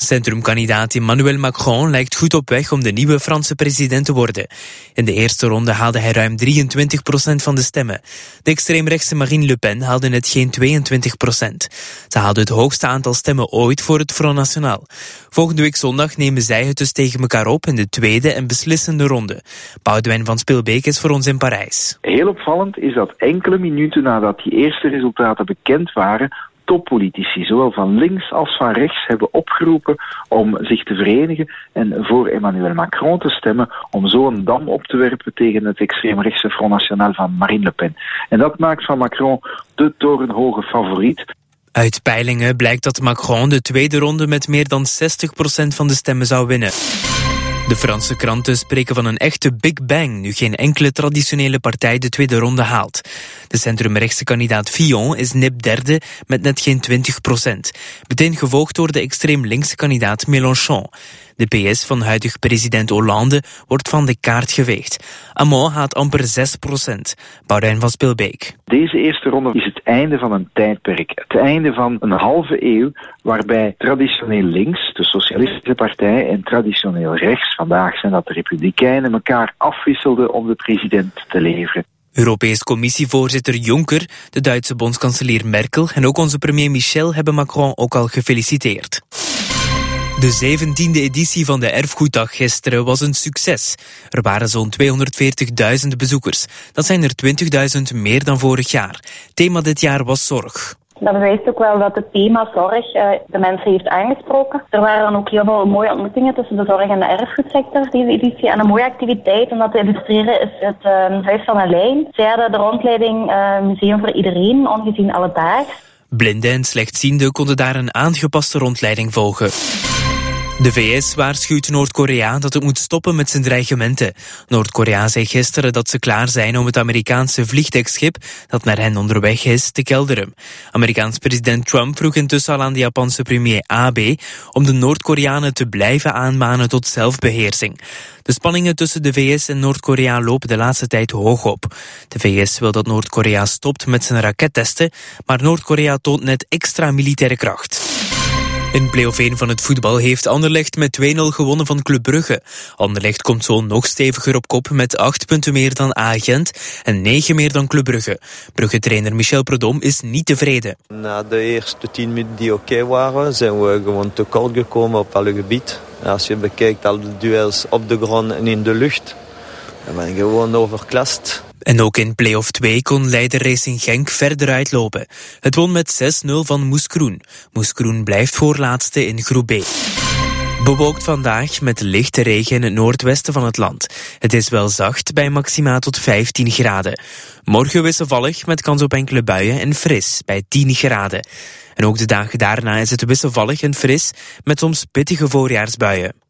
Centrumkandidaat Emmanuel Macron lijkt goed op weg om de nieuwe Franse president te worden. In de eerste ronde haalde hij ruim 23% van de stemmen. De extreemrechtse Marine Le Pen haalde net geen 22%. Ze haalde het hoogste aantal stemmen ooit voor het Front National. Volgende week zondag nemen zij het dus tegen elkaar op in de tweede en beslissende ronde. Boudewijn van Spilbeek is voor ons in Parijs. Heel opvallend is dat enkele minuten nadat die eerste resultaten bekend waren, toppolitici, zowel van links als van rechts, hebben opgeroepen om zich te verenigen en voor Emmanuel Macron te stemmen, om zo een dam op te werpen tegen het extreemrechtse Front National van Marine Le Pen. En dat maakt van Macron de torenhoge favoriet. Uit peilingen blijkt dat Macron de tweede ronde met meer dan 60% van de stemmen zou winnen. De Franse kranten spreken van een echte Big Bang nu geen enkele traditionele partij de tweede ronde haalt. De centrumrechtse kandidaat Fillon is nip derde met net geen 20%. Meteen gevolgd door de extreem linkse kandidaat Mélenchon. De PS van huidig president Hollande wordt van de kaart geveegd. Hamon haalt amper 6%. Boudewijn van Spilbeek. Deze eerste ronde is het einde van een tijdperk. Het einde van een halve eeuw waarbij traditioneel links, de Socialistische Partij, en traditioneel rechts, vandaag zijn dat de Republikeinen, elkaar afwisselden om de president te leveren. Europees Commissievoorzitter Juncker, de Duitse bondskanselier Merkel en ook onze premier Michel hebben Macron ook al gefeliciteerd. De 17e editie van de Erfgoeddag gisteren was een succes. Er waren zo'n 240.000 bezoekers. Dat zijn er 20.000 meer dan vorig jaar. Thema dit jaar was zorg. Dat bewijst ook wel dat het thema zorg de mensen heeft aangesproken. Er waren dan ook heel veel mooie ontmoetingen tussen de zorg en de erfgoedsector deze editie. En een mooie activiteit om dat te illustreren is het Huis van Alain. Zij hadden de rondleiding Museum voor Iedereen, ongezien alledaags. Blinden en slechtzienden konden daar een aangepaste rondleiding volgen. De VS waarschuwt Noord-Korea dat het moet stoppen met zijn dreigementen. Noord-Korea zei gisteren dat ze klaar zijn om het Amerikaanse vliegdekschip dat naar hen onderweg is te kelderen. Amerikaans president Trump vroeg intussen al aan de Japanse premier Abe om de Noord-Koreanen te blijven aanmanen tot zelfbeheersing. De spanningen tussen de VS en Noord-Korea lopen de laatste tijd hoog op. De VS wil dat Noord-Korea stopt met zijn rakettesten, maar Noord-Korea toont net extra militaire kracht. In play-off 1 van het voetbal heeft Anderlecht met 2-0 gewonnen van Club Brugge. Anderlecht komt zo nog steviger op kop met 8 punten meer dan A-Gent en 9 meer dan Club Brugge. Brugge-trainer Michel Prudhomme is niet tevreden. Na de eerste 10 minuten die oké waren, zijn we gewoon tekort gekomen op alle gebied. Als je bekijkt al de duels op de grond en in de lucht, dan ben je gewoon overklast. En ook in play-off 2 kon leider Racing Genk verder uitlopen. Het won met 6-0 van Moeskroen. Moeskroen blijft voorlaatste in groep B. Bewolkt vandaag met lichte regen in het noordwesten van het land. Het is wel zacht bij maxima tot 15 graden. Morgen wisselvallig met kans op enkele buien en fris bij 10 graden. En ook de dagen daarna is het wisselvallig en fris met soms pittige voorjaarsbuien.